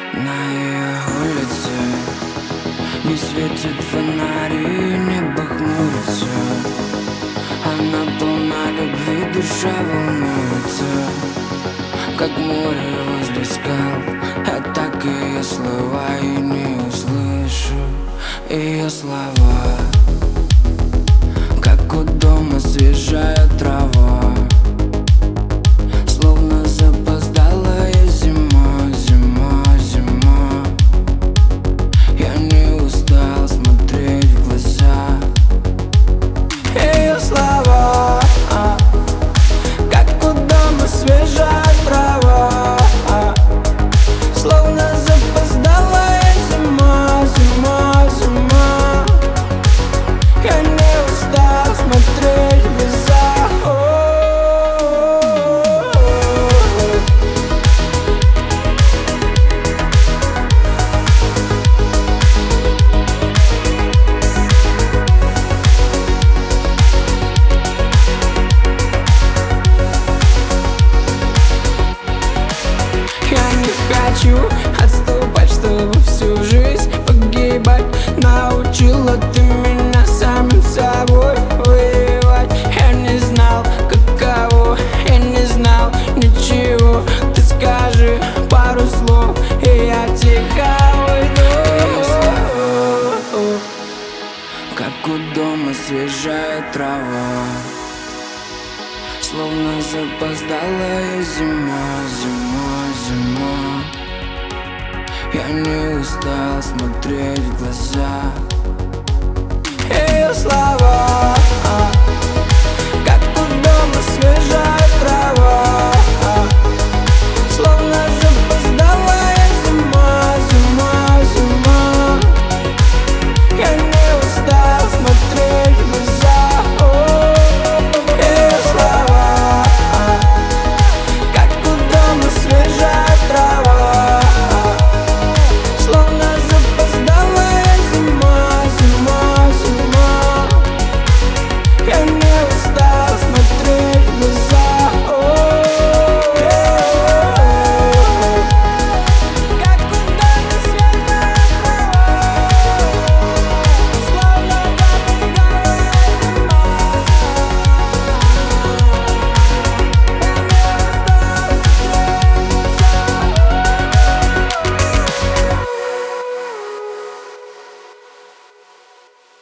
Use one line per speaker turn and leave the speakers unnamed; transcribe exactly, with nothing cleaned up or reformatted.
На ее улице не светит фонари, небо хмурится. Она полна любви, душа волнуется, как море возле скал. Я так ее слова и не услышу ее слова. Как у дома свежая трава, словно запоздалая зима, зима, зима. Я не устал смотреть в глаза. Ее слова, как у дома свежая трава, словно запоздалая зима, зима, зима. Я не устал смотреть в глаза. Я не хочу отступать, чтобы всю жизнь погибать. Научила ты меня самим собой воевать. Я не знал, каково, я не знал ничего. Ты скажи пару слов, и я тихо уйду. Как у дома свежая трава, словно запоздалая зима, зима, зима. Я не устал смотреть в глаза. Ее слова,